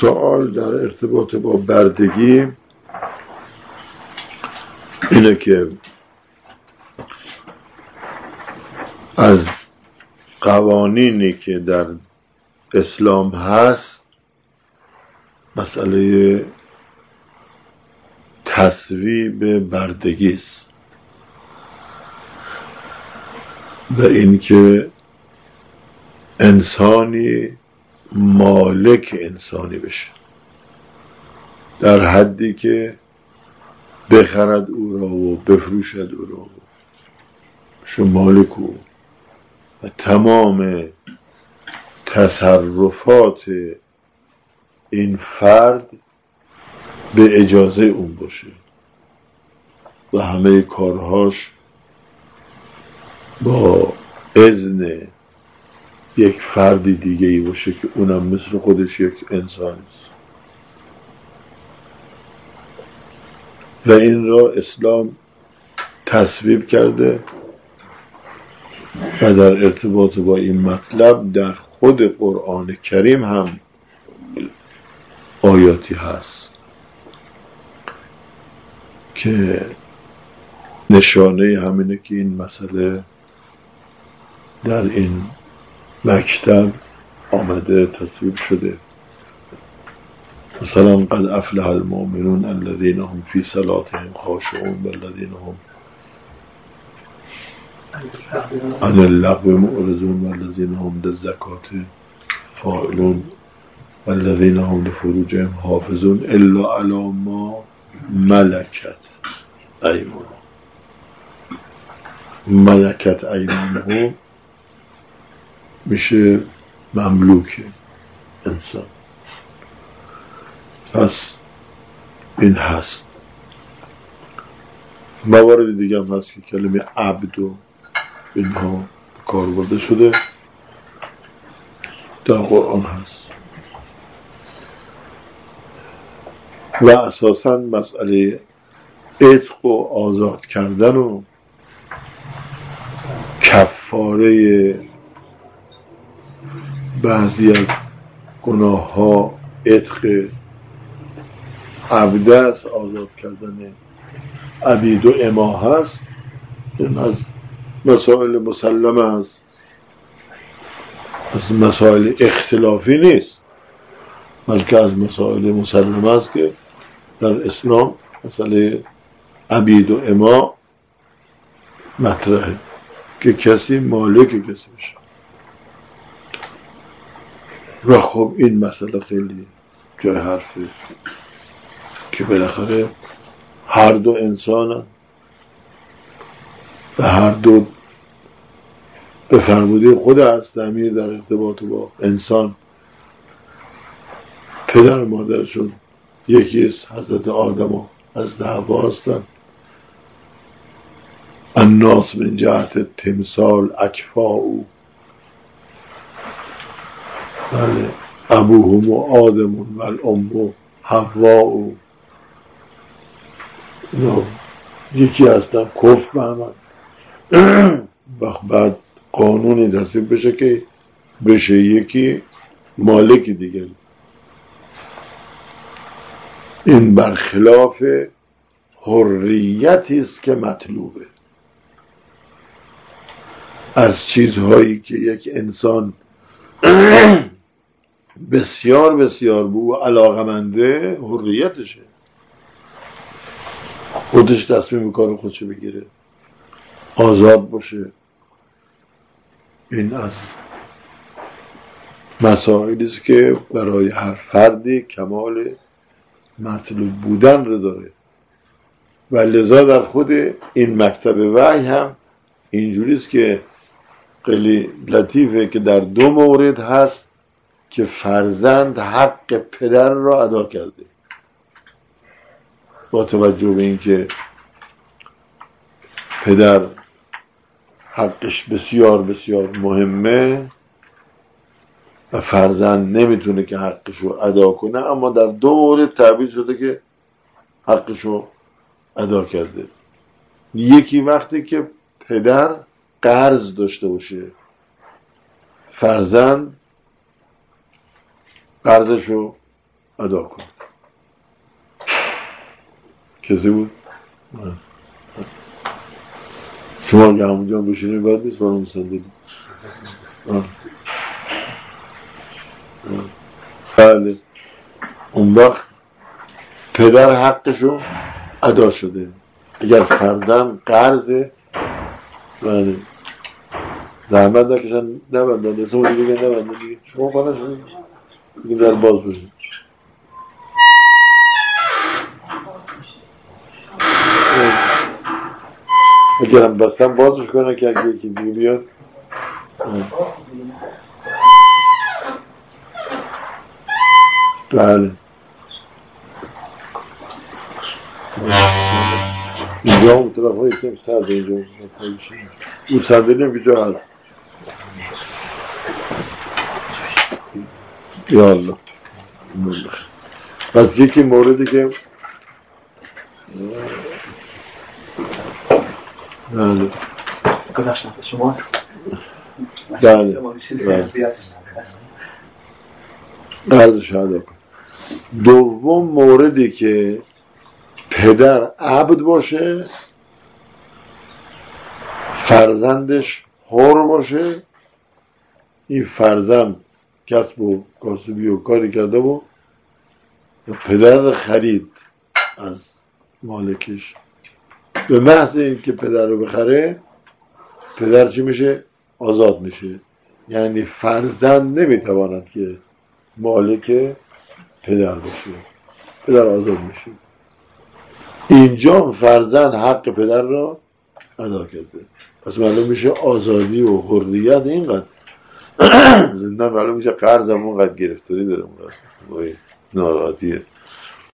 سوال در ارتباط با بردگی اینه که از قوانینی که در اسلام هست مسئله تصویب بردگی است و اینکه انسانی مالک انسانی بشه در حدی که بخرد او را و بفروشد او را شو مالک او و تمام تصرفات این فرد به اجازه اون باشه و همه کارهاش با اذن یک فردی دیگه ای باشه که اونم مثل خودش یک انسان است. و این را اسلام تصویب کرده و در ارتباط با این مطلب در خود قرآن کریم هم آیاتی هست که نشانه همینه که این مسئله در این مکتب آمده تصویب شده. مثلا قد افلح المؤمنون الذين هم في صلاتهم خاشعون والذين هم عن اللغو معرضون والذين هم للزکات فاعلون والذين هم لفروجهم حافظون الا علی ما ملکت ایمانهم. ملکت ایمانهم میشه مملوک انسان. پس این هست. موارد دیگه هم هست که کلمه عبد و اینها کار برده شده در قرآن هست و اساساً مسئله عتق و آزاد کردن و کفاره بعضی از گناه ها عتق عبد است، آزاد کردن عبید و اما هست. این از مسائل مسلمه هست، از مسائل اختلافی نیست، بلکه از مسائل مسلمه است که در اسلام مسئله عبید و اما مطرحه که کسی مالک کسی بشه. و خب این مسئله خیلی جای حرفه که بالاخره هر دو انسانن و هر دو به فرموده خود هست امیر در ارتباط با انسان پدر و مادرشون یکی است، حضرت آدم و حضرت حوا هستن. الناس من جهت تمثال اکفاء، بله، ابوهم و آدم و الام و حوا یکی هستن، کفر همن. بعد قانونی تصویب بشه که بشه یکی مالک دیگر. این برخلاف حریتی است که مطلوبه. از چیزهایی که یک انسان بسیار بسیار به او علاقمنده حریتشه، خودش تصمیم کار خودشو بگیره، آزاد باشه. این از مسائلی است که برای هر فردی کمال مطلوب بودن رو داره و لذا در خود این مکتب وحی هم اینجوری است که خیلی لطیفه که در دو مورد هست که فرزند حق پدر را ادا کرده، با توجه به اینکه پدر حقش بسیار بسیار مهمه و فرزند نمیتونه که حقشو ادا کنه، اما در دو مورد تعبیر شده که حقشو ادا کرده. یکی وقتی که پدر قرض داشته باشه، فرزند قرضشو ادا کن. کسی بود؟ شما که همونجا بشینید باید نیست برام صندلی. بله اون وقت پدر حقشو ادا شده. اگر فرزند قرض بله زحمت نکشن نبندن اسمو دیگه نبندن دیگه شما پناه شده دیگه در باز بشید. اگرم بستن بازش کنن که اگه یکی دیگه بیاد بله اینجا اون طرف های کم سرد اینجا اون صندلی هم اینجا هست. یا الله پس یکی موردی که بله شما بله عرض شهاده کن. دوم موردی که پدر عبد باشه فرزندش حر باشه، این فرزند کسب و کاسبی و کاری کرده و پدر خرید از مالکش، به محض این که پدر رو بخره پدر چی میشه؟ آزاد میشه. یعنی فرزند نمیتواند که مالک پدر باشه، پدر آزاد میشه. اینجا فرزند حق پدر را ادا کرده. پس معلوم میشه آزادی و حریت اینقدر زندان معلوم میشه قرض هم اونقدر گرفتاری داره، اونقدر ناراحتیه.